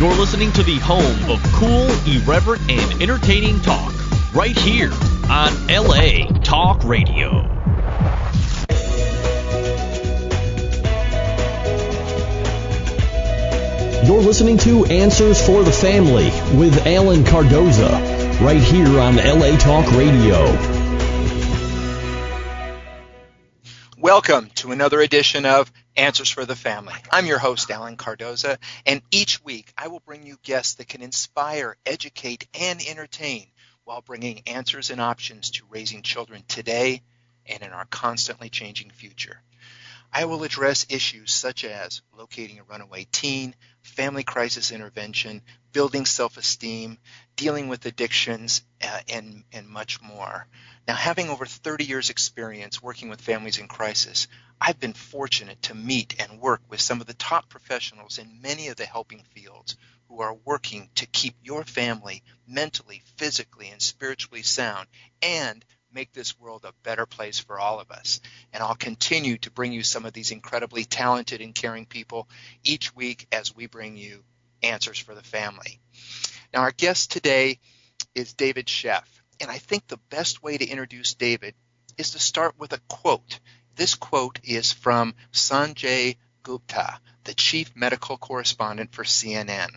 You're listening to the home of cool, irreverent, and entertaining talk, right here on LA Talk Radio. You're listening to Answers for the Family with Alan Cardoza, right here on LA Talk Radio. Welcome to another edition of Answers for the Family. I'm your host, Alan Cardoza, and each week I will bring you guests that can inspire, educate, and entertain while bringing answers and options to raising children today and in our constantly changing future. I will address issues such as locating a runaway teen, family crisis intervention, building self-esteem, dealing with addictions, and much more. Now, having over 30 years experience working with families in crisis, I've been fortunate to meet and work with some of the top professionals in many of the helping fields who are working to keep your family mentally, physically, and spiritually sound and make this world a better place for all of us. And I'll continue to bring you some of these incredibly talented and caring people each week as we bring you Answers for the Family. Now, our guest today is David Sheff, and I think the best way to introduce David is to start with a quote. This quote is from Sanjay Gupta, the chief medical correspondent for CNN.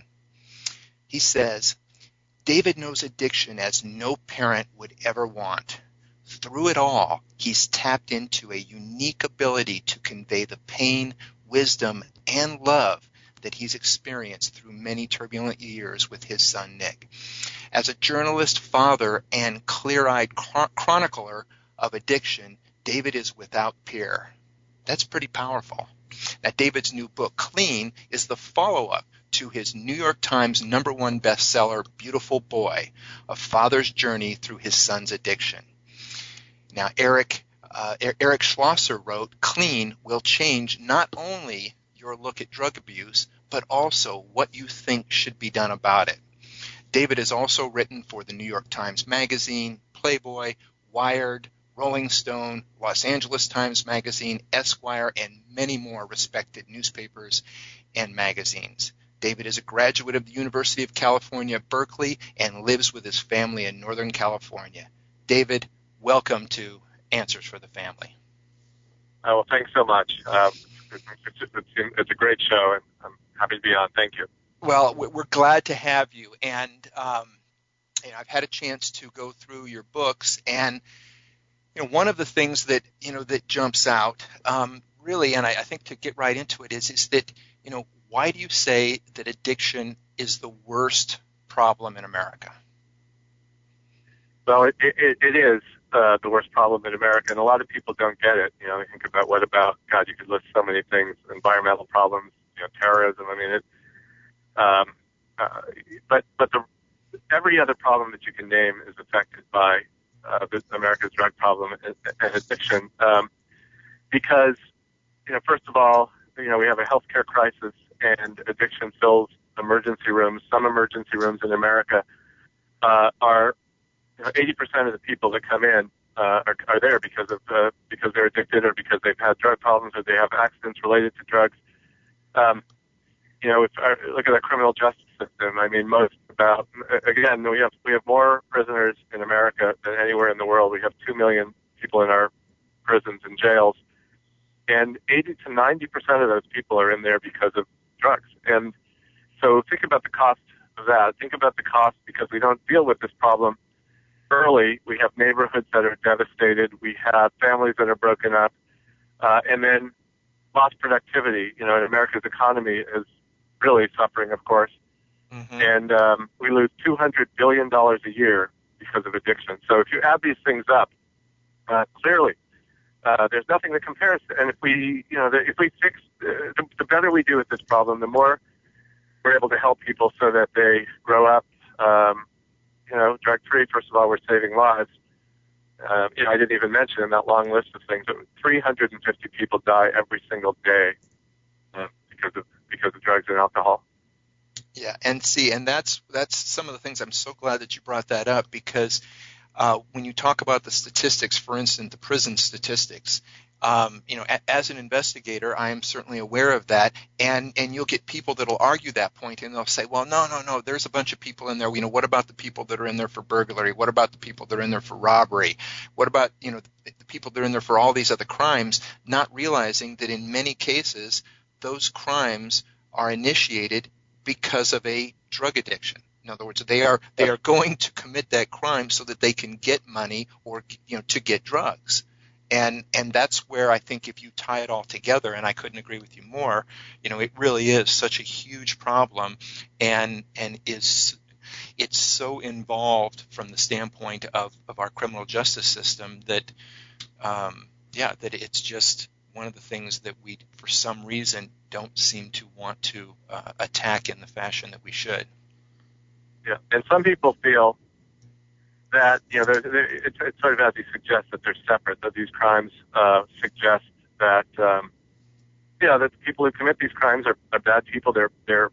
He says, "David knows addiction as no parent would ever want. Through it all, he's tapped into a unique ability to convey the pain, wisdom, and love that he's experienced through many turbulent years with his son, Nick. As a journalist, father, and clear-eyed chronicler of addiction, David is without peer." That's pretty powerful. Now, David's new book, Clean, is the follow-up to his New York Times #1 bestseller, Beautiful Boy, a father's journey through his son's addiction. Now, Eric Schlosser wrote, "Clean will change not only your look at drug abuse, but also what you think should be done about it." David has also written for the New York Times Magazine, Playboy, Wired, Rolling Stone, Los Angeles Times Magazine, Esquire, and many more respected newspapers and magazines. David is a graduate of the University of California, Berkeley, and lives with his family in Northern California. David, welcome to Answers for the Family. Well, thanks so much. It's a great show, and I'm happy to be on. Thank you. Well, we're glad to have you, and I've had a chance to go through your books, and one of the things that that jumps out really, and I think to get right into it is that why do you say that addiction is the worst problem in America? Well, it is the worst problem in America, and a lot of people don't get it. You think about God, you could list so many things: environmental problems, terrorism. I mean, but every other problem that you can name is affected by America's drug problem and addiction, because first of all, we have a healthcare crisis, and addiction fills emergency rooms. Some emergency rooms in America are 80% of the people that come in are there because they're addicted, or because they've had drug problems, or they have accidents related to drugs. If I look at the criminal justice system, I mean, we have more prisoners in America than anywhere in the world. We have 2 million people in our prisons and jails, and 80 to 90% of those people are in there because of drugs. And so think about the cost of that. Think about the cost because we don't deal with this problem early. We have neighborhoods that are devastated. We have families that are broken up, and then lost productivity. America's economy is really suffering, of course. Mm-hmm. And we lose $200 billion a year because of addiction. So if you add these things up, clearly there's nothing that compares. And if we fix, the better we do with this problem, the more we're able to help people so that they grow up, drug-free. First of all, we're saving lives. I didn't even mention in that long list of things, but 350 people die every single day because of drugs and alcohol. Yeah, and that's some of the things. I'm so glad that you brought that up, because when you talk about the statistics, for instance, the prison statistics, as an investigator, I am certainly aware of that, and you'll get people that'll argue that point, and they'll say, well, no, there's a bunch of people in there. What about the people that are in there for burglary? What about the people that are in there for robbery? What about, the people that are in there for all these other crimes, not realizing that in many cases, those crimes are initiated because of a drug addiction. In other words, they are going to commit that crime so that they can get money or, to get drugs. And that's where I think if you tie it all together, and I couldn't agree with you more, it really is such a huge problem, and it's so involved from the standpoint of our criminal justice system that that it's just one of the things that we, for some reason, don't seem to want to attack in the fashion that we should. Yeah, and some people feel that it's sort of as you suggest that they're separate. That these crimes suggest that that the people who commit these crimes are bad people. They're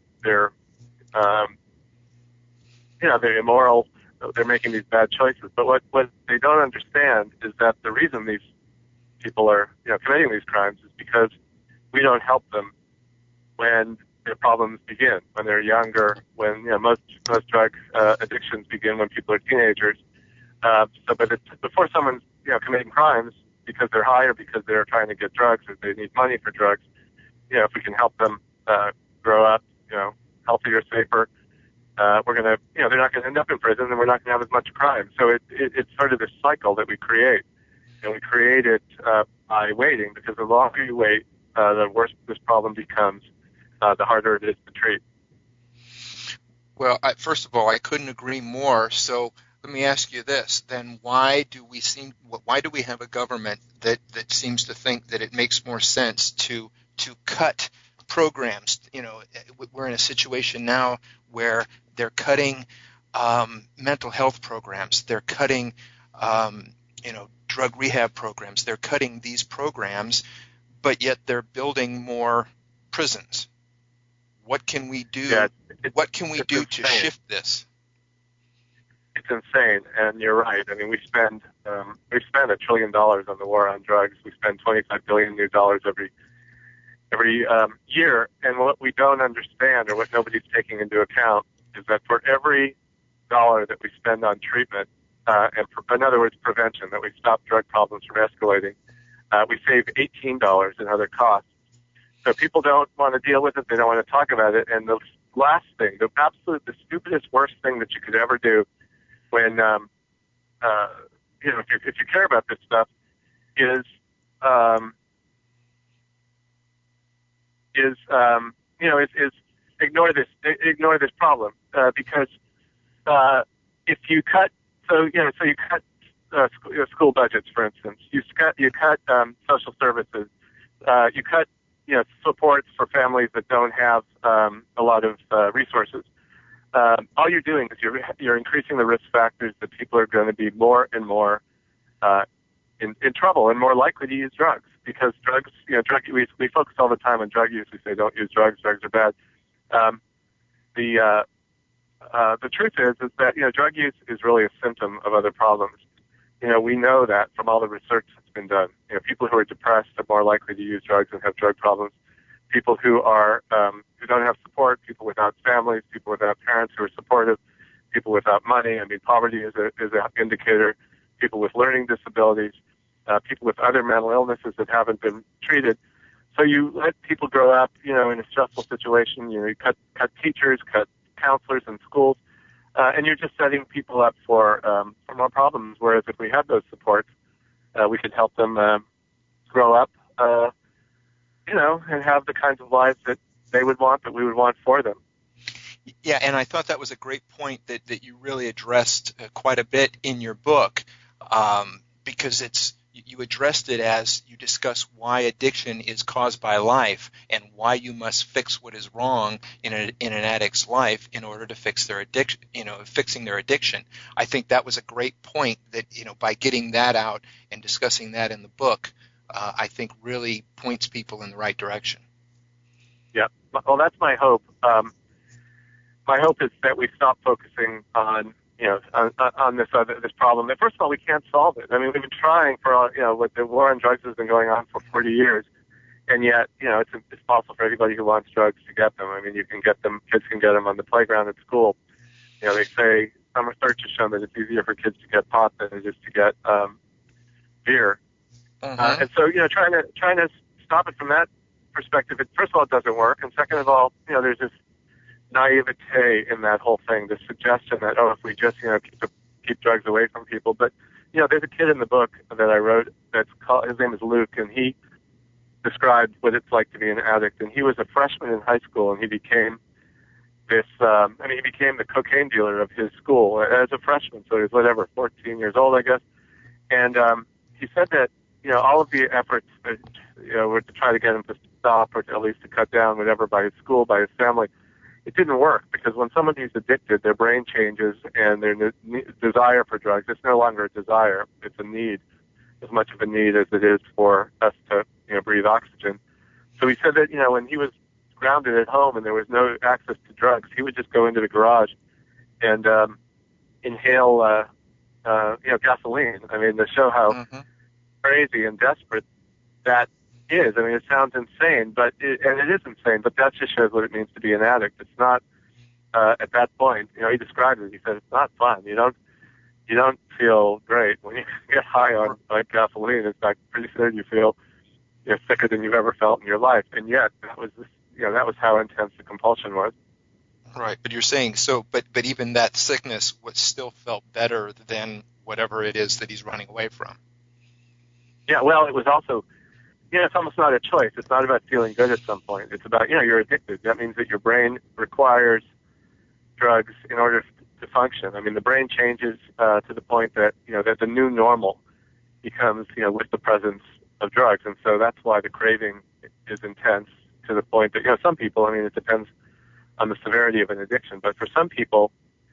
immoral. They're making these bad choices. But what they don't understand is that the reason these people are committing these crimes is because we don't help them when their problems begin, when they're younger, when most drug addictions begin when people are teenagers. But before someone's committing crimes because they're high or because they're trying to get drugs or they need money for drugs, if we can help them grow up, healthier, safer, we're gonna, they're not gonna end up in prison and we're not gonna have as much crime. So it's sort of this cycle that we create, and we create it by waiting, because the longer you wait, the worse this problem becomes. The harder it is to treat. Well, first of all, I couldn't agree more. So let me ask you this: then why do we have a government that seems to think that it makes more sense to cut programs? We're in a situation now where they're cutting mental health programs, they're cutting drug rehab programs, they're cutting these programs, but yet they're building more prisons. What can we do? Yeah, what can we do to shift this? It's insane, and you're right. I mean, we spend $1 trillion on the war on drugs. We spend $25 billion new dollars every year, and what we don't understand, or what nobody's taking into account, is that for every dollar that we spend on treatment, in other words, prevention, that we stop drug problems from escalating, we save $18 in other costs. So people don't want to deal with it. They don't want to talk about it. And the last thing, the stupidest, worst thing that you could ever do when, if you care about this stuff, is ignore this problem, because if you cut, you cut school budgets, for instance, you cut social services, you cut supports for families that don't have a lot of resources. All you're doing is you're increasing the risk factors that people are going to be more and more in trouble and more likely to use drugs, because drugs, we focus all the time on drug use. We say don't use drugs. Drugs are bad. The truth is that drug use is really a symptom of other problems. We know that from all the research that's been done. People who are depressed are more likely to use drugs and have drug problems. People who are who don't have support, people without families, people without parents who are supportive, people without money. I mean, poverty is an indicator. People with learning disabilities, people with other mental illnesses that haven't been treated. So you let people grow up, in a stressful situation. You cut teachers, cut counselors in schools. And you're just setting people up for more problems. Whereas if we had those supports, we could help them grow up, and have the kinds of lives that they would want, that we would want for them. Yeah, and I thought that was a great point that you really addressed quite a bit in your book, because you addressed it as you discuss why addiction is caused by life and why you must fix what is wrong in an addict's life in order to fix their addiction, fixing their addiction. I think that was a great point that, by getting that out and discussing that in the book, I think really points people in the right direction. Yeah. Well, that's my hope. My hope is that we stop focusing on on this problem. That first of all, we can't solve it. I mean, we've been trying for with the war on drugs has been going on for 40 years, and yet it's possible for anybody who wants drugs to get them. I mean, you can get them. Kids can get them on the playground at school. They say some research has shown that it's easier for kids to get pot than it is to get beer. And so trying to stop it from that perspective. First of all, it doesn't work, and second of all, there's this naivete in that whole thing, the suggestion that, if we just, keep drugs away from people. But, there's a kid in the book that I wrote his name is Luke, and he described what it's like to be an addict. And he was a freshman in high school, and he became he became the cocaine dealer of his school as a freshman. So he was 14 years old, I guess. And he said that, all of the efforts, were to try to get him to stop or to at least to cut down whatever by his school, by his family. It didn't work because when somebody's addicted, their brain changes and their desire for drugs, it's no longer a desire, it's a need, as much of a need as it is for us to, breathe oxygen. So he said that, when he was grounded at home and there was no access to drugs, he would just go into the garage and inhale, gasoline. I mean, to show how crazy and desperate that is. I mean, it sounds insane, and it is insane, but that just shows what it means to be an addict. It's not, at that point, he described it, he said, it's not fun. You don't feel great when you get high on gasoline. In fact, pretty soon you feel, sicker than you've ever felt in your life. And yet, that was how intense the compulsion was. Right, but you're saying, but even that sickness still felt better than whatever it is that he's running away from. Yeah, well, it was also, it's almost not a choice. It's not about feeling good at some point. It's about, you're addicted. That means that your brain requires drugs in order to function. I mean, the brain changes to the point that, that the new normal becomes, with the presence of drugs. And so that's why the craving is intense to the point that, some people, it depends on the severity of an addiction. But for some people,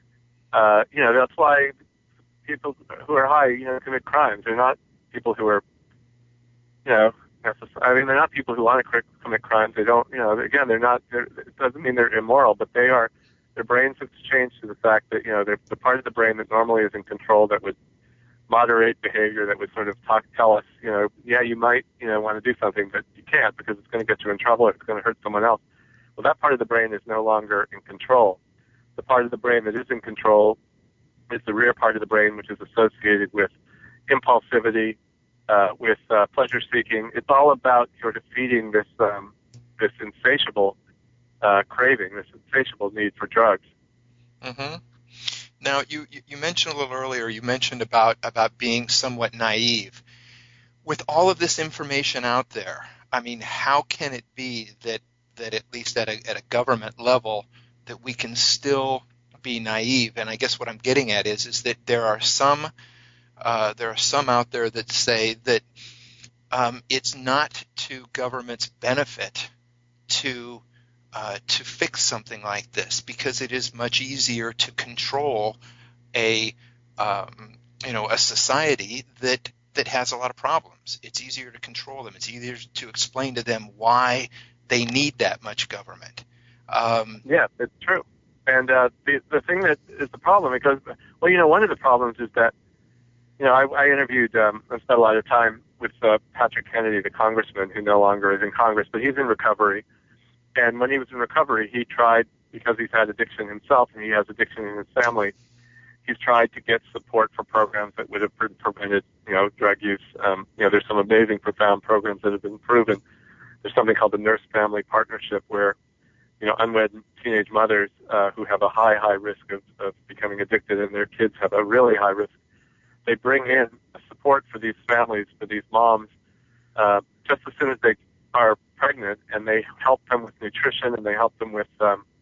that's why people who are high, commit crimes. They're not people who are, they're not people who want to commit crimes. They don't, again, it doesn't mean they're immoral, but their brains have changed to the fact that, the part of the brain that normally is in control, that would moderate behavior, that would sort of tell us, you might, want to do something, but you can't because it's going to get you in trouble, it's going to hurt someone else. Well, that part of the brain is no longer in control. The part of the brain that is in control is the rear part of the brain, which is associated with impulsivity, with pleasure seeking. It's all about sort of feeding this insatiable craving, this insatiable need for drugs. Mm-hmm. Now, you mentioned a little earlier, you mentioned about being somewhat naive. With all of this information out there, how can it be that at least at a government level that we can still be naive? And I guess what I'm getting at is that there are some out there that say that it's not to government's benefit to fix something like this, because it is much easier to control a society that has a lot of problems. It's easier to control them. It's easier to explain to them why they need that much government. Yeah, it's true. And the thing that is the problem, because one of the problems is that I interviewed I spent a lot of time with Patrick Kennedy, the congressman who no longer is in Congress, but he's in recovery. And when he was in recovery, he tried, because he's had addiction himself and he has addiction in his family, he's tried to get support for programs that would have prevented, drug use. There's some amazing, profound programs that have been proven. There's something called the Nurse Family Partnership where, unwed teenage mothers who have a high risk of becoming addicted and their kids have a really high risk, they bring in support for these families, for these moms, just as soon as they are pregnant, and they help them with nutrition, and they help them with,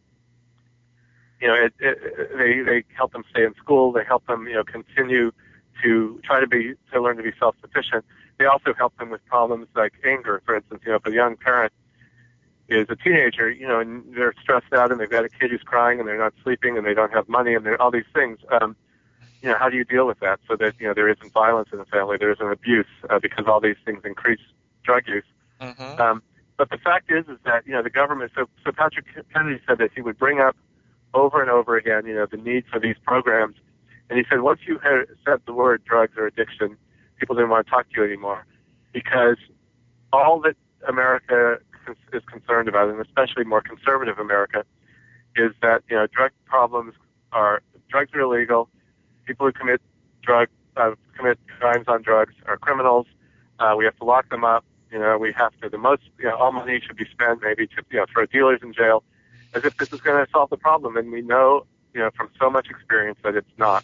they help them stay in school, they help them, continue to learn to be self-sufficient. They also help them with problems like anger, for instance. If a young parent is a teenager, and they're stressed out, and they've got a kid who's crying, and they're not sleeping, and they don't have money, and all these things, how do you deal with that so that, there isn't violence in the family, there isn't abuse, because all these things increase drug use. Mm-hmm. But the fact is that, the government, so Patrick Kennedy said that he would bring up over and over again, the need for these programs. And he said once you had said the word drugs or addiction, people didn't want to talk to you anymore, because all that America is concerned about, and especially more conservative America, is that drugs are illegal. People who commit crimes on drugs are criminals. We have to lock them up. We have to all money should be spent maybe to throw dealers in jail, as if this is going to solve the problem. And we know from so much experience that it's not.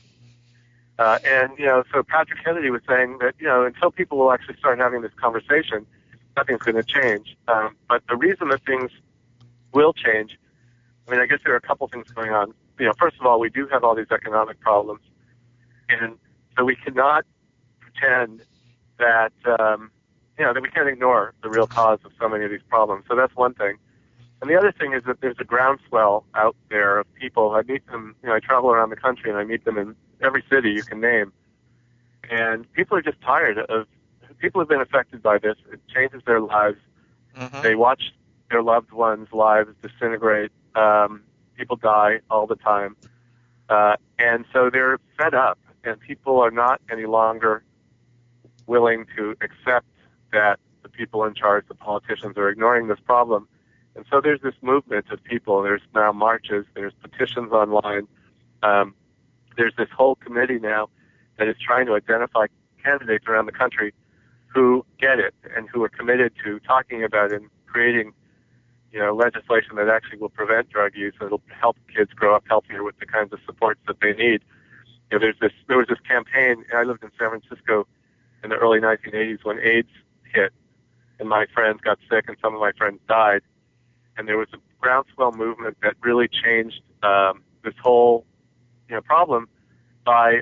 So Patrick Kennedy was saying that until people will actually start having this conversation, nothing's going to change. But the reason that things will change, I guess there are a couple things going on. First of all, we do have all these economic problems, and so we cannot pretend that that we can't ignore the real cause of so many of these problems. So that's one thing. And the other thing is that there's a groundswell out there of people. I meet them, I travel around the country and I meet them in every city you can name. And people are just tired people have been affected by this. It changes their lives. Mm-hmm. They watch their loved ones' lives disintegrate. People die all the time. And so they're fed up, and people are not any longer willing to accept that the people in charge, the politicians, are ignoring this problem. And so there's this movement of people. There's now marches. There's petitions online. There's this whole committee now that is trying to identify candidates around the country who get it and who are committed to talking about and creating, legislation that actually will prevent drug use, and it'll help kids grow up healthier with the kinds of supports that they need. There was this campaign. I lived in San Francisco in the early 1980s when AIDS hit, and my friends got sick, and some of my friends died. And there was a groundswell movement that really changed this whole, problem by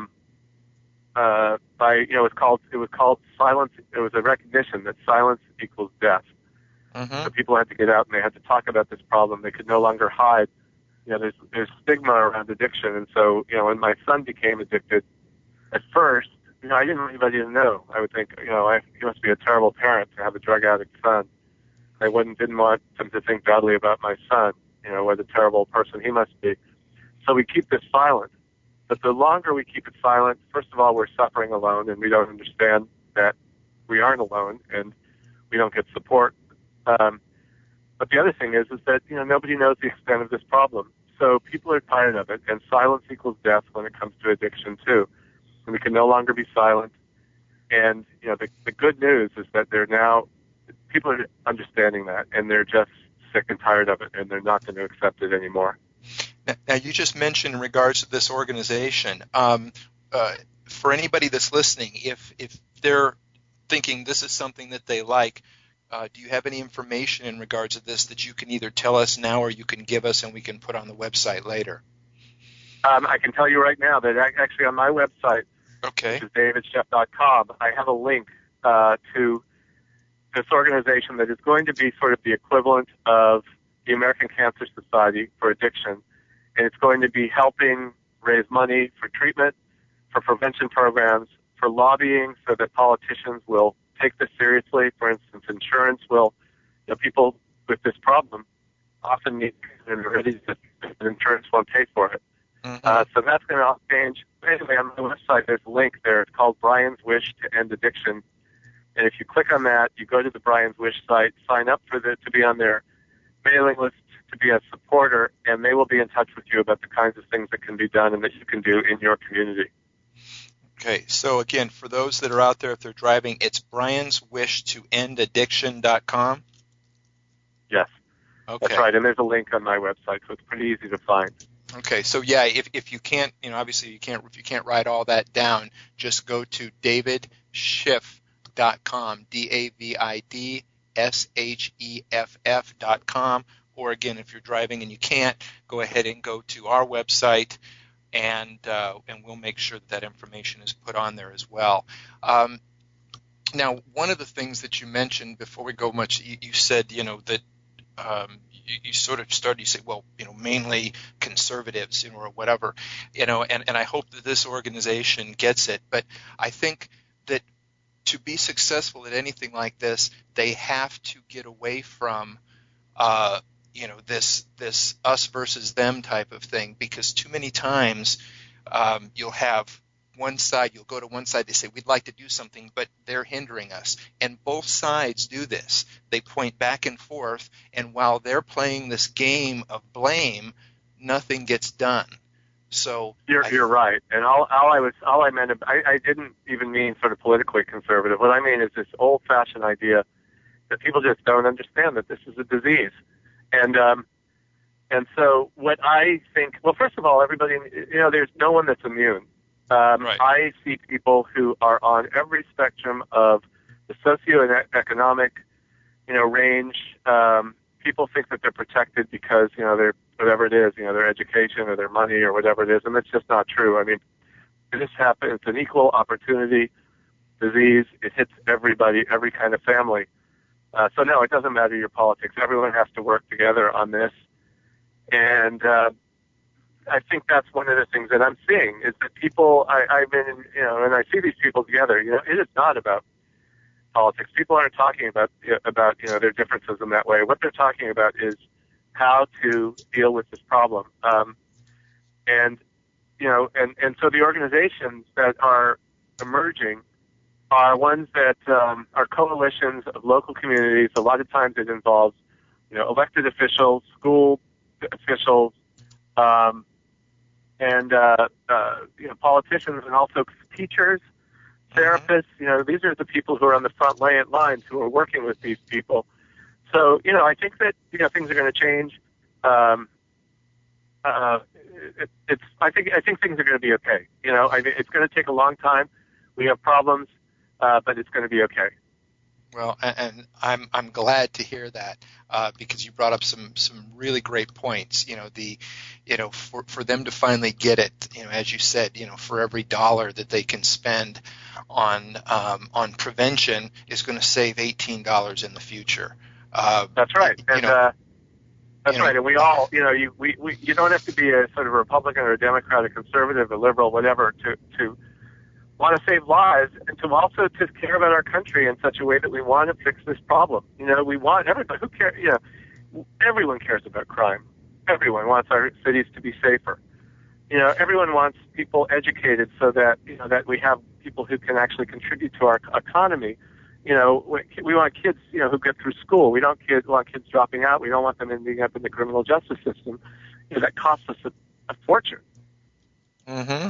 it was called silence. It was a recognition that silence equals death. Mm-hmm. So people had to get out and they had to talk about this problem. They could no longer hide. There's stigma around addiction, and so when my son became addicted, at first, I didn't want anybody to know. I would think, he must be a terrible parent to have a drug addict son. I didn't want them to think badly about my son, what a terrible person he must be. So we keep this silent. But the longer we keep it silent, first of all, we're suffering alone, and we don't understand that we aren't alone, and we don't get support. But the other thing is that, nobody knows the extent of this problem. So people are tired of it, and silence equals death when it comes to addiction, too. And we can no longer be silent. And, the good news is that people are understanding that, and they're just sick and tired of it, and they're not going to accept it anymore. Now, you just mentioned in regards to this organization, for anybody that's listening, if they're thinking this is something that they like, do you have any information in regards to this that you can either tell us now or you can give us and we can put on the website later? I can tell you right now that actually on my website, okay, which is davidscheff.com, I have a link to this organization that is going to be sort of the equivalent of the American Cancer Society for addiction. And it's going to be helping raise money for treatment, for prevention programs, for lobbying so that politicians will take this seriously. For instance, insurance will, people with this problem often need already that insurance won't pay for it. Mm-hmm. So that's going to all change. Anyway, on my website, there's a link there. It's called Brian's Wish to End Addiction. And if you click on that, you go to the Brian's Wish site, sign up to be on their mailing list, to be a supporter, and they will be in touch with you about the kinds of things that can be done and that you can do in your community. Okay, so again, for those that are out there, if they're driving, it's brianswishttoendaddiction.com? Yes, okay. That's right, and there's a link on my website, so it's pretty easy to find. Okay, so yeah, if you can't, obviously if you can't write all that down, just go to davidschiff.com, DAVIDSHEFF.com, or again, if you're driving and you can't, go ahead and go to our website, and we'll make sure that information is put on there as well. Now, one of the things that you mentioned before we go much, you said, that you sort of started, you say, well, mainly conservatives, or whatever, and I hope that this organization gets it. But I think that to be successful at anything like this, they have to get away from, this us versus them type of thing, because too many times you'll have one side, you'll go to one side, they say, we'd like to do something, but they're hindering us. And both sides do this. They point back and forth, and while they're playing this game of blame, nothing gets done. So you're right. And I meant, I didn't even mean sort of politically conservative. What I mean is this old-fashioned idea that people just don't understand that this is a disease. And so what I think, well, first of all, everybody, there's no one that's immune. Right. I see people who are on every spectrum of the socioeconomic, range. People think that they're protected because, they're whatever it is, their education or their money or whatever it is, and that's just not true. I mean, this happens. It's an equal opportunity disease. It hits everybody, every kind of family. So no, it doesn't matter your politics. Everyone has to work together on this. And I think that's one of the things that I'm seeing is that people, I've been, and I see these people together, it is not about politics. People aren't talking about their differences in that way. What they're talking about is how to deal with this problem. And so the organizations that are emerging are ones that are coalitions of local communities. A lot of times it involves, elected officials, school officials, and politicians, and also teachers, therapists. These are the people who are on the front lines who are working with these people. So, I think that things are going to change. I think things are going to be okay. It's going to take a long time. We have problems, but it's going to be okay. Well, and I'm glad to hear that because you brought up some really great points. For them to finally get it, as you said, for every dollar that they can spend on prevention is going to save $18 in the future. That's right. And that's right. And we all, you don't have to be a sort of Republican or a Democrat, a conservative, a liberal, whatever, to want to save lives, and to also to care about our country in such a way that we want to fix this problem. We want everybody who cares. Everyone cares about crime. Everyone wants our cities to be safer. Everyone wants people educated so that that we have people who can actually contribute to our economy. We want kids who get through school. We don't want kids dropping out. We don't want them ending up in the criminal justice system. That costs us a fortune. Mm-hmm.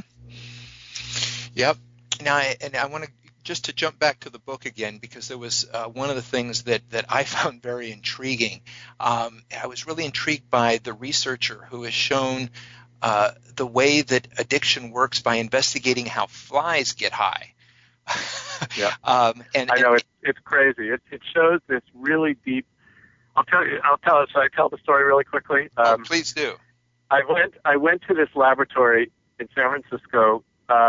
Yep. Now, I want to just to jump back to the book again, because there was one of the things that I found very intriguing. I was really intrigued by the researcher who has shown the way that addiction works by investigating how flies get high. Yeah. I know it's crazy. It shows this really deep. Should I tell the story really quickly? Please do. I went to this laboratory in San Francisco.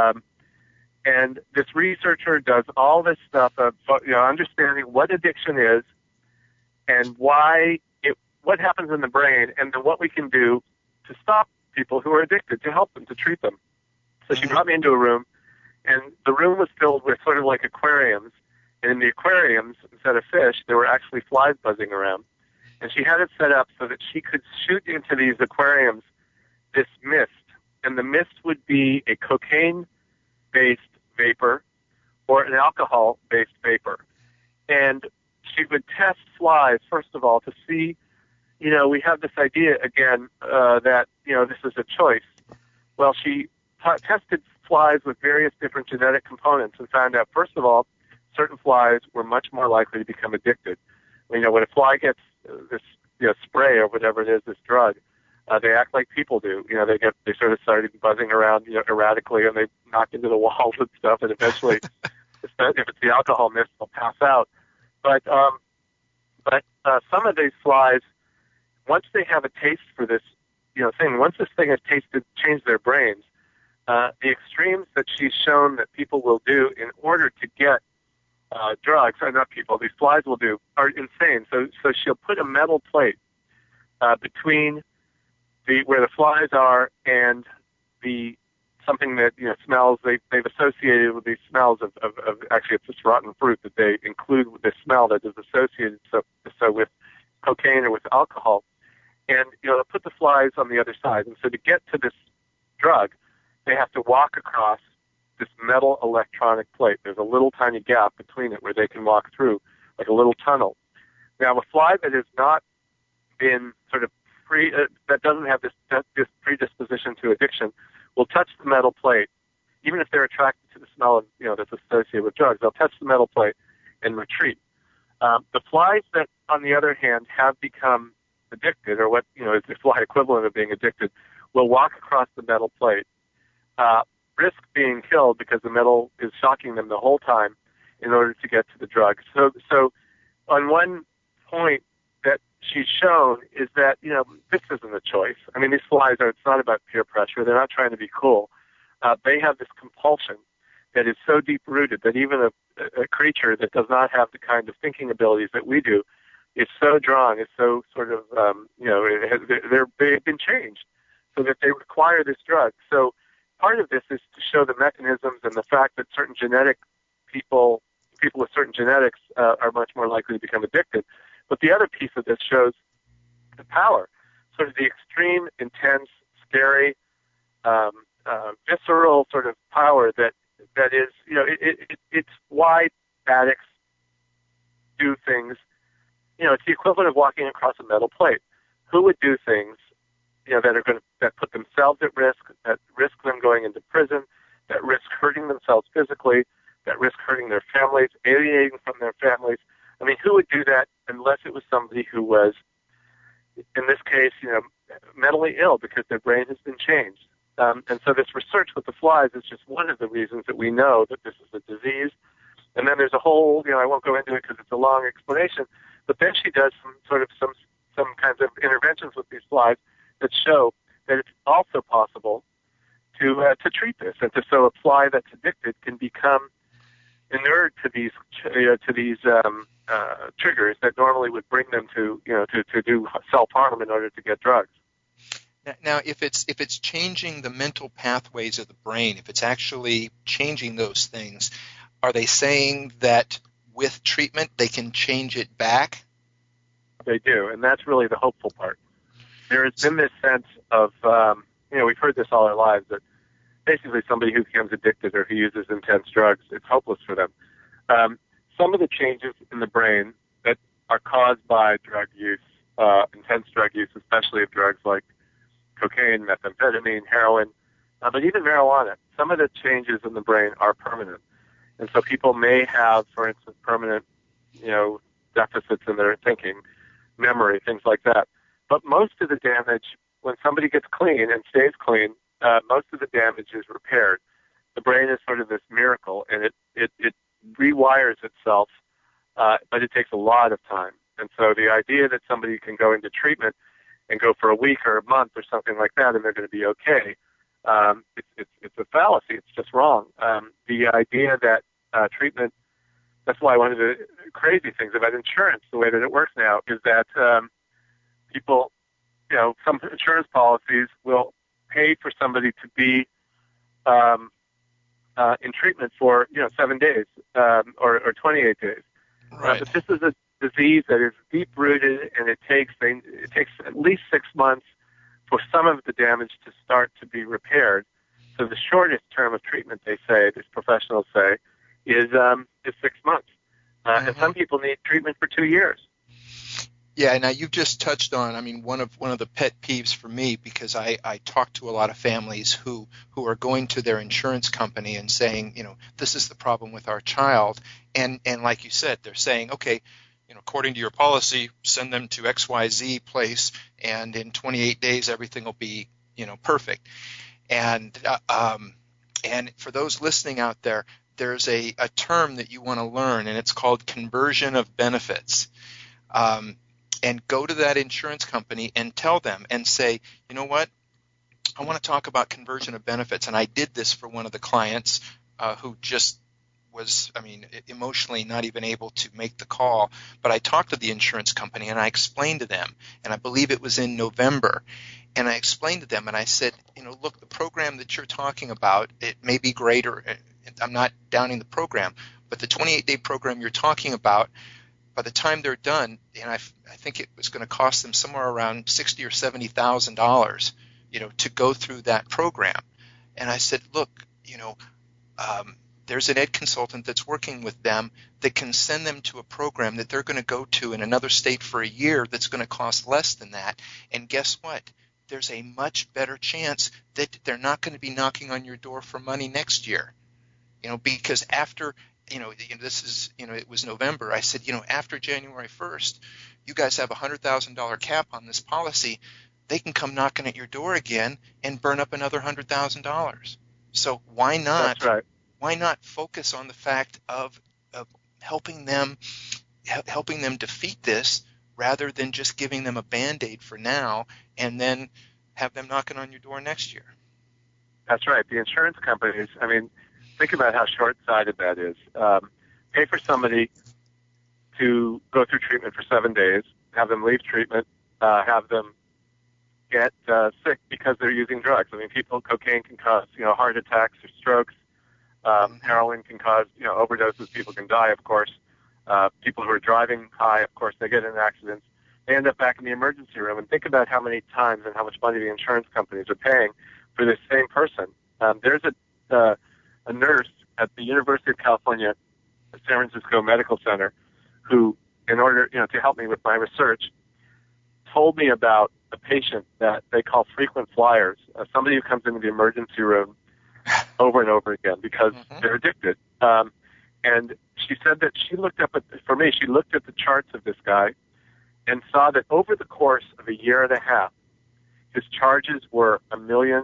And this researcher does all this stuff of understanding what addiction is and what happens in the brain, and then what we can do to stop people who are addicted, to help them, to treat them. So she brought me into a room, and the room was filled with sort of like aquariums. And in the aquariums, instead of fish, there were actually flies buzzing around. And she had it set up so that she could shoot into these aquariums this mist, and the mist would be a cocaine-based vapor or an alcohol-based vapor. And she would test flies, first of all, to see, we have this idea, again, that, this is a choice. Well, she tested flies with various different genetic components and found out, first of all, certain flies were much more likely to become addicted. When a fly gets this spray or whatever it is, this drug, they act like people do. They sort of started buzzing around, erratically, and they knock into the walls and stuff. And eventually, if it's the alcohol mist, they'll pass out. But some of these flies, once they have a taste for this, thing, once this thing has changed their brains, the extremes that she's shown that people will do in order to get drugs, or not people, these flies will do, are insane. So she'll put a metal plate between where the flies are and something that smells. They've associated with these smells of actually it's just rotten fruit that they include with this smell that is associated so with cocaine or with alcohol, and they'll put the flies on the other side. And so to get to this drug, they have to walk across this metal electronic plate. There's a little tiny gap between it where they can walk through, like a little tunnel. Now, a fly that has not been sort of that doesn't have this predisposition to addiction will touch the metal plate, even if they're attracted to the smell of, that's associated with drugs. They'll touch the metal plate and retreat. The flies that, on the other hand, have become addicted, or what is the fly equivalent of being addicted, will walk across the metal plate, risk being killed because the metal is shocking them the whole time in order to get to the drug. So on one point that she's shown is that, this isn't a choice. I mean, these flies it's not about peer pressure. They're not trying to be cool. They have this compulsion that is so deep-rooted that even a creature that does not have the kind of thinking abilities that we do is so drawn, is so sort of, they've been changed so that they require this drug. So part of this is to show the mechanisms and the fact that certain genetic people with certain genetics are much more likely to become addicted. But the other piece of this shows the power, sort of the extreme, intense, scary, visceral sort of power that is, it's why addicts do things. It's the equivalent of walking across a metal plate. Who would do things, that put themselves at risk, that risk them going into prison, that risk hurting themselves physically, that risk hurting their families, alienating from their families? I mean, who would do that unless it was somebody who was, in this case, mentally ill because their brain has been changed? And so this research with the flies is just one of the reasons that we know that this is a disease. And then there's a whole, I won't go into it because it's a long explanation, but then she does some kinds of interventions with these flies that show that it's also possible to treat this, and so a fly that's addicted can become inured to these triggers that normally would bring them to do self-harm in order to get drugs. Now, if it's changing the mental pathways of the brain, if it's actually changing those things, are they saying that with treatment they can change it back? They do, and that's really the hopeful part. There has been this sense of, we've heard this all our lives, that basically somebody who becomes addicted or who uses intense drugs, it's hopeless for them. Some of the changes in the brain that are caused by drug use, intense drug use, especially of drugs like cocaine, methamphetamine, heroin, but even marijuana, some of the changes in the brain are permanent. And so people may have, for instance, permanent, deficits in their thinking, memory, things like that. But most of the damage, when somebody gets clean and stays clean, most of the damage is repaired. The brain is sort of this miracle, and it rewires itself, but it takes a lot of time. And so the idea that somebody can go into treatment and go for a week or a month or something like that, and they're going to be okay, it's a fallacy. It's just wrong. The idea that treatment, that's why one of the crazy things about insurance, the way that it works now, is that people, some insurance policies will pay for somebody to be in treatment for 7 days or 28 days. Right. But this is a disease that is deep-rooted, and it takes at least 6 months for some of the damage to start to be repaired. So the shortest term of treatment, they say, these professionals say, is 6 months. And some people need treatment for 2 years. Yeah, now you've just touched on, one of the pet peeves for me, because I talk to a lot of families who are going to their insurance company and saying, this is the problem with our child. And like you said, they're saying, okay, according to your policy, send them to XYZ place, and in 28 days, everything will be, perfect. And for those listening out there, there's a term that you want to learn, and it's called conversion of benefits. And go to that insurance company and tell them and say, you know what, I want to talk about conversion of benefits. And I did this for one of the clients who just was, emotionally not even able to make the call. But I talked to the insurance company and I explained to them, and I believe it was in November. And I explained to them and I said, look, the program that you're talking about, it may be great, or I'm not downing the program, but the 28-day program you're talking about, by the time they're done, and I think it was going to cost them somewhere around $60,000 or $70,000, to go through that program. And I said, look, there's an ed consultant that's working with them that can send them to a program that they're going to go to in another state for a year that's going to cost less than that. And guess what? There's a much better chance that they're not going to be knocking on your door for money next year. Because after, it was November. I said, after January 1st, you guys have a $100,000 cap on this policy. They can come knocking at your door again and burn up another $100,000. So why not? That's right. Why not focus on the fact of helping them defeat this rather than just giving them a Band-Aid for now and then have them knocking on your door next year? That's right. The insurance companies, think about how short-sighted that is. Pay for somebody to go through treatment for 7 days, have them leave treatment, have them get sick because they're using drugs. Cocaine can cause, heart attacks or strokes. Heroin can cause, overdoses. People can die, of course. People who are driving high, of course, they get in accidents. They end up back in the emergency room. And think about how many times and how much money the insurance companies are paying for this same person. There's a nurse at the University of California, San Francisco Medical Center, who, in order, to help me with my research, told me about a patient that they call frequent flyers, somebody who comes into the emergency room over and over again because they're addicted. And she said that she looked at the charts of this guy and saw that over the course of a year and a half, his charges were $1.5 million.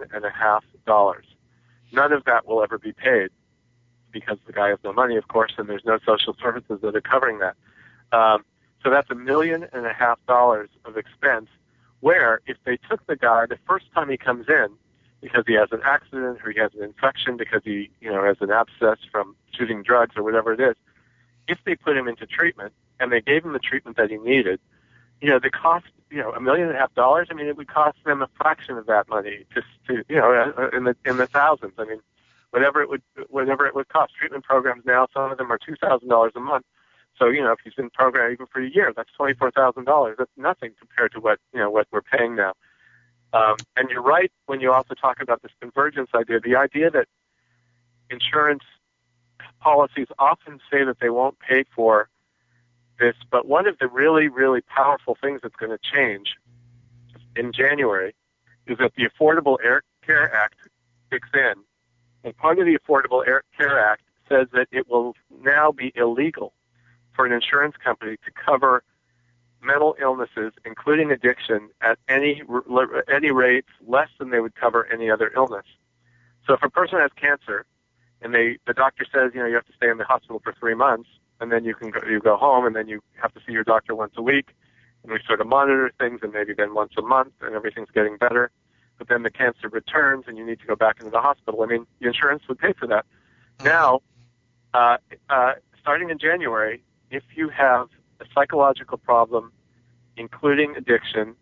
None of that will ever be paid because the guy has no money, of course, and there's no social services that are covering that. So that's $1.5 million of expense, where if they took the guy the first time he comes in because he has an accident or he has an infection because he has an abscess from shooting drugs or whatever it is, if they put him into treatment and they gave him the treatment that he needed, the cost, $1.5 million, it would cost them a fraction of that money, just to, in the thousands. Whatever it would cost. Treatment programs now, some of them are $2,000 a month. So, if he's been programmed even for a year, that's $24,000. That's nothing compared to what we're paying now. And you're right when you also talk about this convergence idea, the idea that insurance policies often say that they won't pay for this, but one of the really, really powerful things that's going to change in January is that the Affordable Care Act kicks in. And part of the Affordable Care Act says that it will now be illegal for an insurance company to cover mental illnesses, including addiction, at any rates less than they would cover any other illness. So if a person has cancer and the doctor says, you have to stay in the hospital for 3 months, and then you go home, and then you have to see your doctor once a week, and we sort of monitor things, and maybe then once a month, and everything's getting better. But then the cancer returns, and you need to go back into the hospital. The insurance would pay for that. Now, starting in January, if you have a psychological problem, including addiction,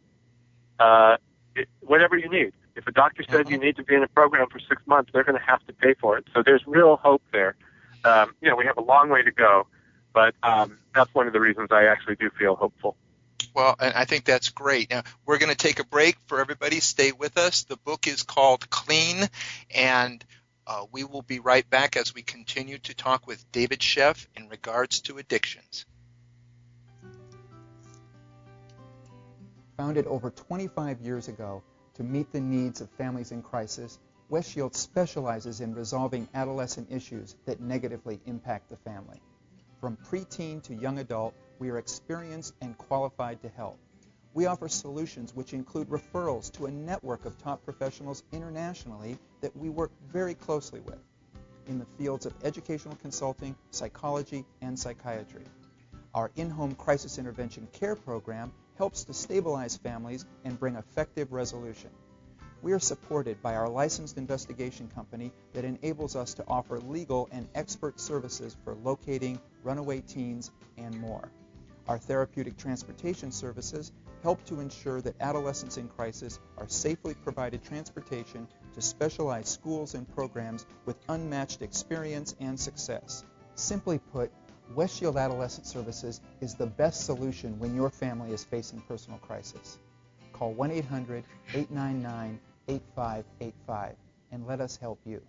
whatever you need. If a doctor says you need to be in a program for 6 months, they're going to have to pay for it. So there's real hope there. We have a long way to go, but that's one of the reasons I actually do feel hopeful. Well, and I think that's great. Now, we're going to take a break. For everybody, stay with us. The book is called Clean, and we will be right back as we continue to talk with David Sheff in regards to addictions. Founded over 25 years ago to meet the needs of families in crisis, West Shield specializes in resolving adolescent issues that negatively impact the family. From preteen to young adult, we are experienced and qualified to help. We offer solutions which include referrals to a network of top professionals internationally that we work very closely with in the fields of educational consulting, psychology, and psychiatry. Our in-home crisis intervention care program helps to stabilize families and bring effective resolution. We are supported by our licensed investigation company that enables us to offer legal and expert services for locating runaway teens and more. Our therapeutic transportation services help to ensure that adolescents in crisis are safely provided transportation to specialized schools and programs with unmatched experience and success. Simply put, West Shield Adolescent Services is the best solution when your family is facing personal crisis. Call 1-800-899-8585. and let us help you.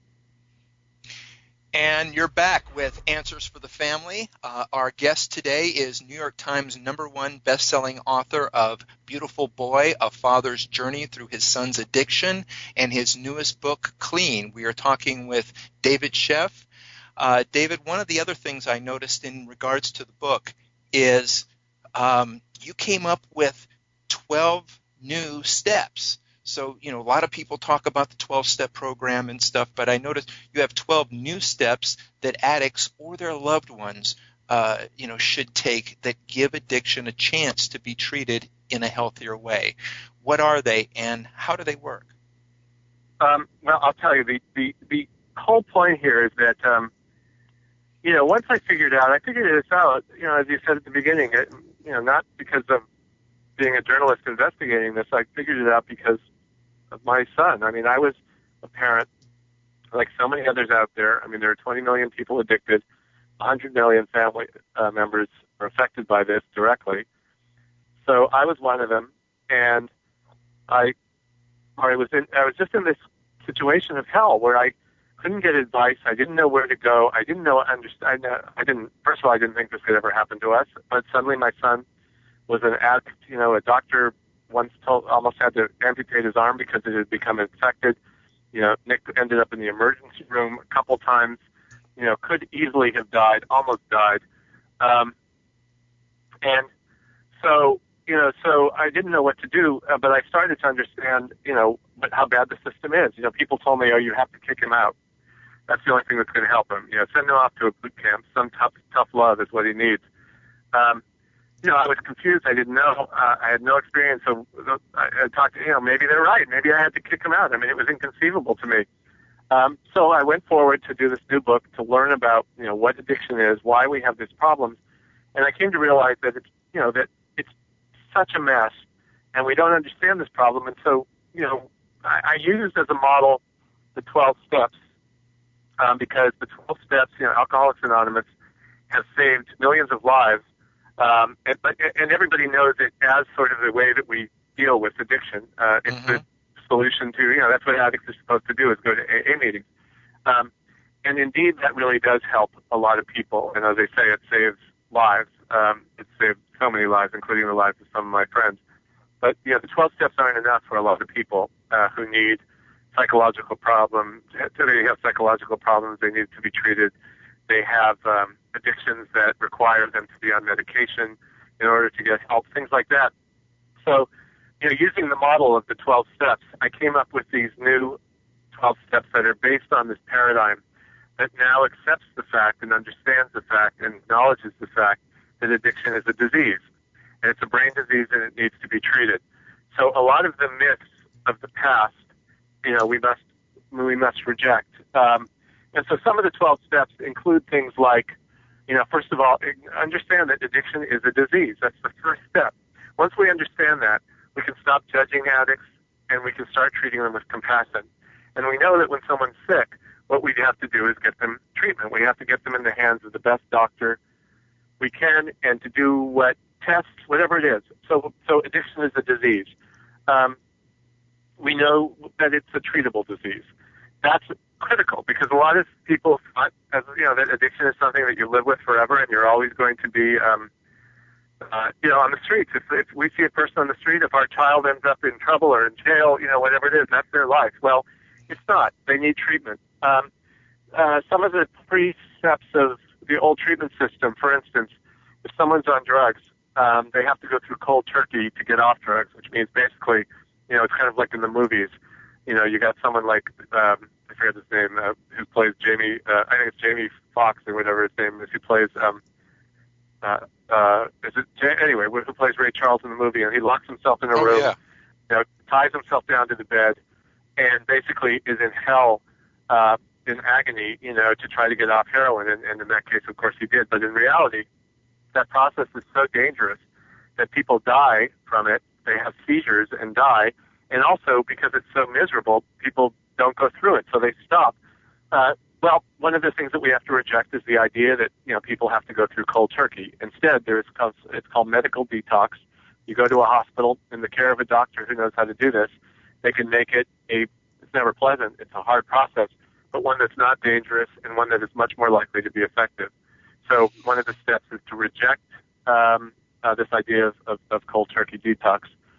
And you're back with Answers for the Family. Our guest today is New York Times #1 best-selling author of Beautiful Boy, A Father's Journey Through His Son's Addiction, and his newest book, Clean. We are talking with David Sheff. David, one of the other things I noticed in regards to the book is you came up with 12 new steps. So, a lot of people talk about the 12-step program and stuff, but I noticed you have 12 new steps that addicts or their loved ones, should take that give addiction a chance to be treated in a healthier way. What are they, and how do they work? Well, I'll tell you, the whole point here is that, once I figured this out, as you said at the beginning, not because of being a journalist investigating this, I figured it out because of my son. I mean, I was a parent like so many others out there. I mean, there are 20 million people addicted. 100 million family members are affected by this directly. So I was one of them, and I was just in this situation of hell where I couldn't get advice. I didn't know where to go. I didn't know. First of all, I didn't think this could ever happen to us. But suddenly, my son was an addict. A doctor once almost had to amputate his arm because it had become infected. Nick ended up in the emergency room a couple times. Could easily have died, almost died. And so I didn't know what to do, but I started to understand, how bad the system is. People told me, you have to kick him out. That's the only thing that's going to help him. Send him off to a boot camp. Some tough love is what he needs. I was confused. I didn't know. I had no experience. So I talked to, maybe they're right. Maybe I had to kick him out. I mean, it was inconceivable to me. So I went forward to do this new book to learn about, what addiction is, why we have these problems. And I came to realize that it's, that it's such a mess and we don't understand this problem. And so, I used as a model the 12 steps, because the 12 steps, Alcoholics Anonymous has saved millions of lives. And everybody knows it as sort of the way that we deal with addiction. It's the solution to, that's what addicts are supposed to do, is go to AA meetings. And indeed, that really does help a lot of people. And as they say, it saves lives. It saved so many lives, including the lives of some of my friends. But, the 12 steps aren't enough for a lot of people who need psychological problems. They have psychological problems. They need to be treated. They have addictions that require them to be on medication in order to get help, things like that. So, using the model of the 12 steps, I came up with these new 12 steps that are based on this paradigm that now accepts the fact and understands the fact and acknowledges the fact that addiction is a disease. And it's a brain disease and it needs to be treated. So a lot of the myths of the past, we must reject. And so some of the 12 steps include things like, first of all, understand that addiction is a disease. That's the first step. Once we understand that, we can stop judging addicts and we can start treating them with compassion. And we know that when someone's sick, what we have to do is get them treatment. We have to get them in the hands of the best doctor we can and to do what tests, whatever it is. So addiction is a disease. We know that it's a treatable disease. That's critical because a lot of people thought, that addiction is something that you live with forever and you're always going to be, on the streets. If we see a person on the street, if our child ends up in trouble or in jail, whatever it is, that's their life. Well, it's not. They need treatment. Some of the precepts of the old treatment system, for instance, if someone's on drugs, they have to go through cold turkey to get off drugs, which means basically, it's kind of like in the movies. You got someone like, I forget his name, who plays Jamie, I think it's Jamie Foxx or whatever his name is, who plays, anyway, who plays Ray Charles in the movie, and he locks himself in a room, ties himself down to the bed, and basically is in hell, in agony, to try to get off heroin. And in that case, of course, he did. But in reality, that process is so dangerous that people die from it. They have seizures and die. And also, because it's so miserable, people don't go through it, so they stop. Well, one of the things that we have to reject is the idea that, people have to go through cold turkey. Instead, it's called medical detox. You go to a hospital in the care of a doctor who knows how to do this. They can make it a it's never pleasant. It's a hard process, but one that's not dangerous and one that is much more likely to be effective. So one of the steps is to reject this idea of cold turkey detox.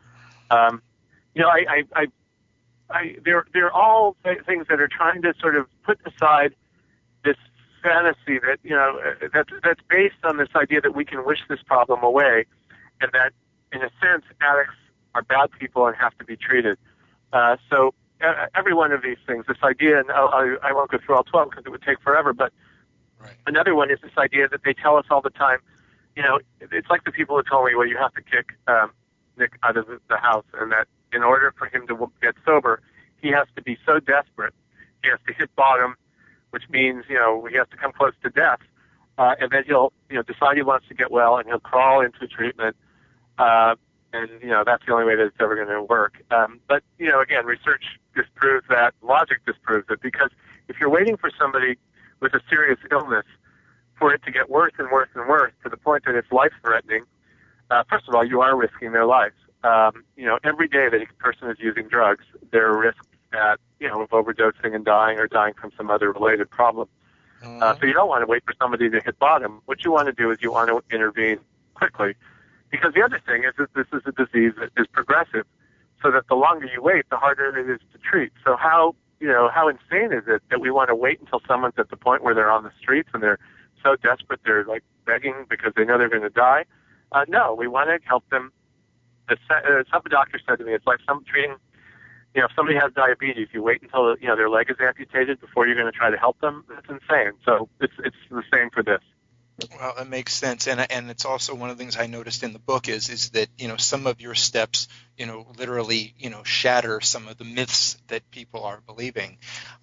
They're all things that are trying to sort of put aside this fantasy that, that's based on this idea that we can wish this problem away, and that, in a sense, addicts are bad people and have to be treated. So every one of these things, this idea, and I won't go through all 12 because it would take forever, but right. Another one is this idea that they tell us all the time, it's like the people who told me, well, you have to kick Nick out of the house, and that in order for him to get sober, he has to be so desperate, he has to hit bottom, which means, he has to come close to death, and then he'll, decide he wants to get well, and he'll crawl into treatment, and, that's the only way that it's ever going to work. But, again, research disproves that, logic disproves it, because if you're waiting for somebody with a serious illness for it to get worse and worse and worse to the point that it's life-threatening, first of all, you are risking their lives. Every day that a person is using drugs, there are risks of overdosing and dying or dying from some other related problem. So you don't want to wait for somebody to hit bottom. What you want to do is you want to intervene quickly. Because the other thing is that this is a disease that is progressive, so that the longer you wait, the harder it is to treat. So how insane is it that we want to wait until someone's at the point where they're on the streets and they're so desperate they're like begging because they know they're going to die? No, we want to help them. Some doctor said to me, it's like treating, if somebody has diabetes, you wait until their leg is amputated before you're going to try to help them. That's insane. So it's the same for this. Well, that makes sense, and it's also one of the things I noticed in the book is that some of your steps literally shatter some of the myths that people are believing.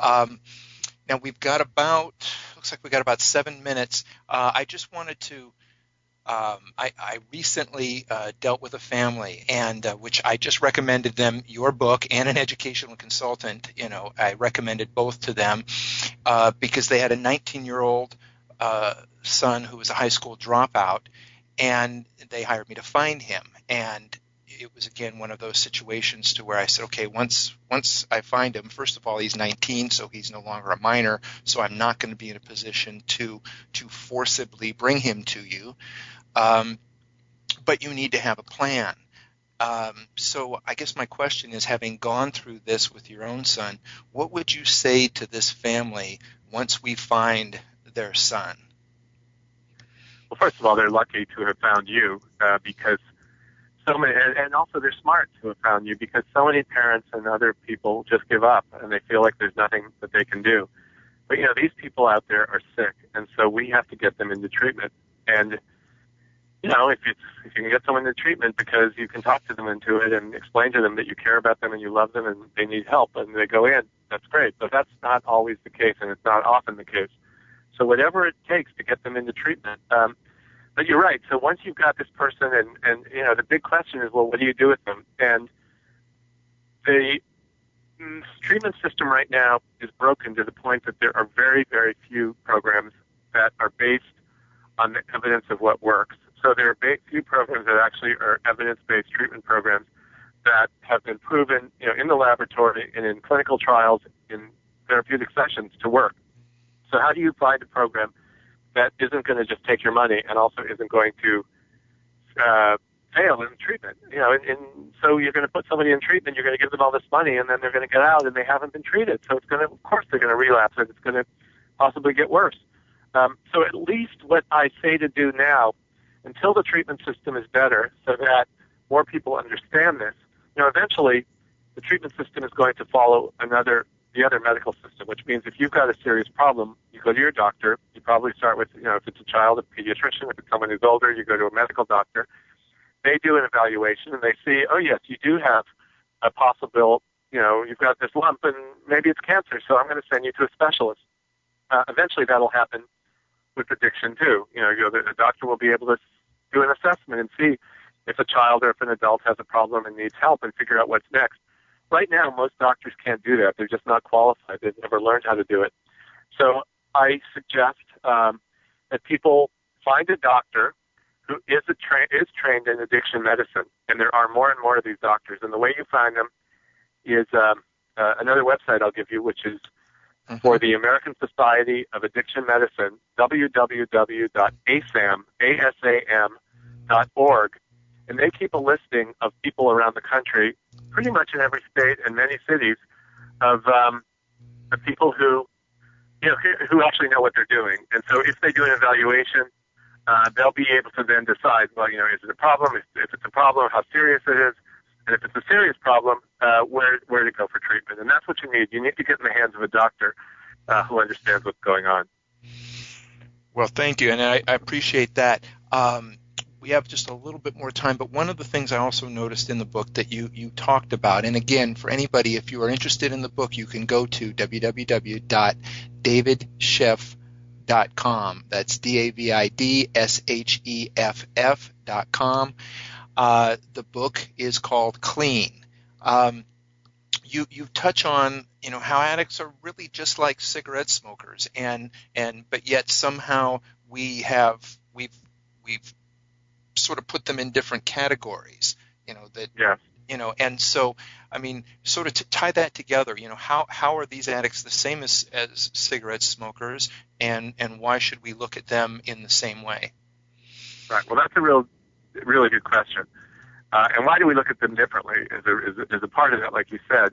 Now looks like we got about 7 minutes. I just wanted to. I recently dealt with a family, and which I just recommended them your book and an educational consultant. I recommended both to them because they had a 19-year-old son who was a high school dropout, and they hired me to find him. And it was, again, one of those situations to where I said, okay, once I find him, first of all, he's 19, so he's no longer a minor, so I'm not going to be in a position to forcibly bring him to you. But you need to have a plan. So I guess my question is, having gone through this with your own son, what would you say to this family once we find their son? Well, first of all, they're lucky to have found you because so many, and also they're smart to have found you because so many parents and other people just give up and they feel like there's nothing that they can do. But, these people out there are sick, and so we have to get them into treatment. And, if you can get someone into treatment because you can talk to them into it and explain to them that you care about them and you love them and they need help and they go in, that's great. But that's not always the case, and it's not often the case. So whatever it takes to get them into treatment. But you're right. So once you've got this person and the big question is, well, what do you do with them? And the treatment system right now is broken to the point that there are very, very few programs that are based on the evidence of what works. So there are few programs that actually are evidence-based treatment programs that have been proven, in the laboratory and in clinical trials in therapeutic sessions to work. So how do you find a program that isn't going to just take your money and also isn't going to fail in treatment? And so you're going to put somebody in treatment, you're going to give them all this money, and then they're going to get out and they haven't been treated. So of course they're going to relapse, and it's going to possibly get worse. So at least what I say to do now, until the treatment system is better so that more people understand this, eventually the treatment system is going to follow the other medical system, which means if you've got a serious problem, you go to your doctor. You probably start with, if it's a child, a pediatrician. If it's someone who's older, you go to a medical doctor. They do an evaluation, and they see, oh, yes, you do have a possible, you've got this lump, and maybe it's cancer, so I'm going to send you to a specialist. Eventually that'll happen with addiction, too. The doctor will be able to do an assessment and see if a child or if an adult has a problem and needs help and figure out what's next. Right now, most doctors can't do that. They're just not qualified. They've never learned how to do it. So I suggest that people find a doctor who is trained in addiction medicine, and there are more and more of these doctors. And the way you find them is another website I'll give you, which is for the American Society of Addiction Medicine, www.asam.org. And they keep a listing of people around the country, pretty much in every state and many cities, of people who actually know what they're doing. And so if they do an evaluation, they'll be able to then decide, well, is it a problem? If it's a problem, how serious it is. And if it's a serious problem, where to go for treatment. And that's what you need. You need to get in the hands of a doctor who understands what's going on. Well, thank you, and I appreciate that. We have just a little bit more time, but one of the things I also noticed in the book that you talked about, and again, for anybody, if you are interested in the book, you can go to www.davidscheff.com. That's DAVIDSHEFF.com. The book is called Clean. You touch on how addicts are really just like cigarette smokers, but yet somehow we've sort of put them in different categories. And so sort of to tie that together, how are these addicts the same as cigarette smokers, and why should we look at them in the same way? Right. Well, that's a really good question. And why do we look at them differently as a part of that, like you said?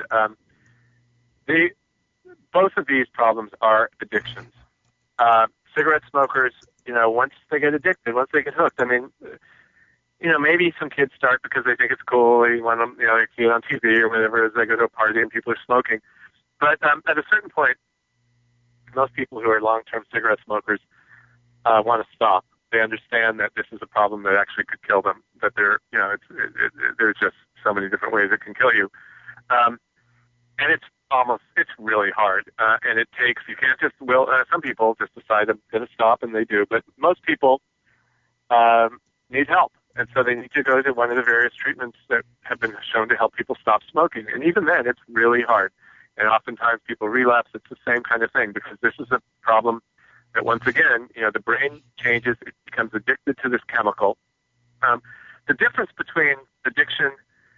Both of these problems are addictions. Cigarette smokers, once they get addicted, once they get hooked, maybe some kids start because they think it's cool, they want them, they see it on TV or whatever, as they go to a party and people are smoking. But at a certain point, most people who are long-term cigarette smokers want to stop. They understand that this is a problem that actually could kill them, that there's just so many different ways it can kill you. And it's really hard. And it takes, you can't just some people just decide I'm going to stop, and they do, but most people need help. And so they need to go to one of the various treatments that have been shown to help people stop smoking. And even then, it's really hard. And oftentimes people relapse. It's the same kind of thing, because this is a problem that, once again, the brain changes. It becomes addicted to this chemical. The difference between addiction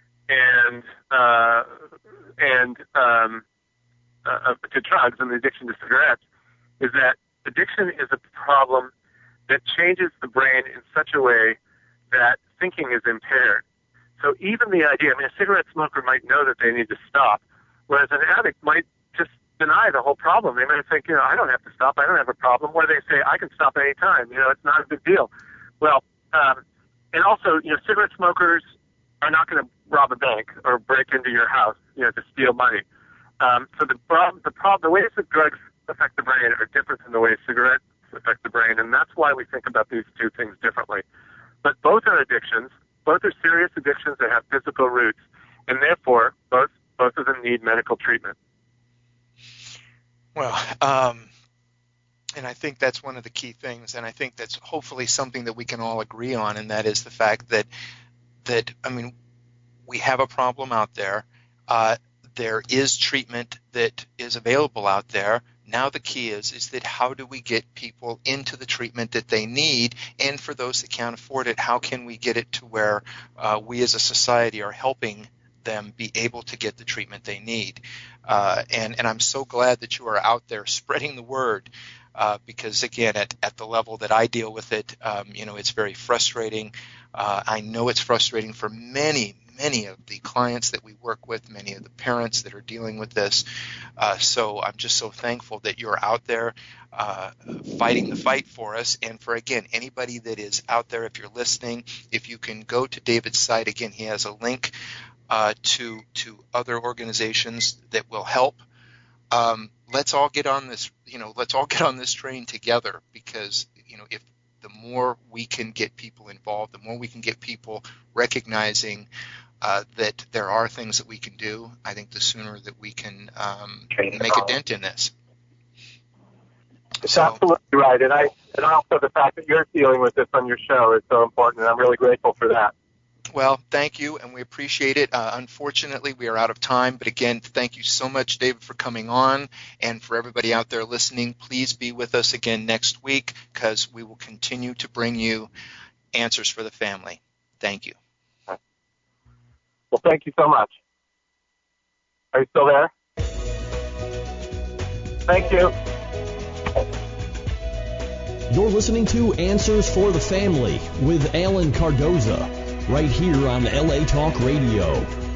to drugs and the addiction to cigarettes is that addiction is a problem that changes the brain in such a way that thinking is impaired. So even the idea, a cigarette smoker might know that they need to stop, whereas an addict might just deny the whole problem. They might think, I don't have to stop, I don't have a problem, or they say, I can stop any time, it's not a big deal. Well, and also, cigarette smokers are not going to rob a bank or break into your house, to steal money. So the ways that drugs affect the brain are different than the way cigarettes affect the brain, and that's why we think about these two things differently. But both are addictions. Both are serious addictions that have physical roots, and therefore both of them need medical treatment. Well, and I think that's one of the key things, and I think that's hopefully something that we can all agree on, and that is the fact that we have a problem out there. There is treatment that is available out there. Now the key is that how do we get people into the treatment that they need, and for those that can't afford it, how can we get it to where we as a society are helping them be able to get the treatment they need. And I'm so glad that you are out there spreading the word, because again, at the level that I deal with it, it's very frustrating. I know it's frustrating for many of the clients that we work with, many of the parents that are dealing with this. So I'm just so thankful that you're out there fighting the fight for us. And for, again, anybody that is out there, if you're listening, if you can go to David's site, again, he has a link to other organizations that will help. Let's all get on this, let's all get on this train together, because, if the more we can get people involved, the more we can get people recognizing that there are things that we can do, I think the sooner that we can make a dent in this. It's absolutely right. And also the fact that you're dealing with this on your show is so important, and I'm really grateful for that. Well, thank you, and we appreciate it. Unfortunately, we are out of time, but again, thank you so much, David, for coming on, and for everybody out there listening, please be with us again next week, because we will continue to bring you Answers for the Family. Thank you. Well, thank you so much. Are you still there? Thank you. You're listening to Answers for the Family with Alan Cardoza, right here on LA Talk Radio.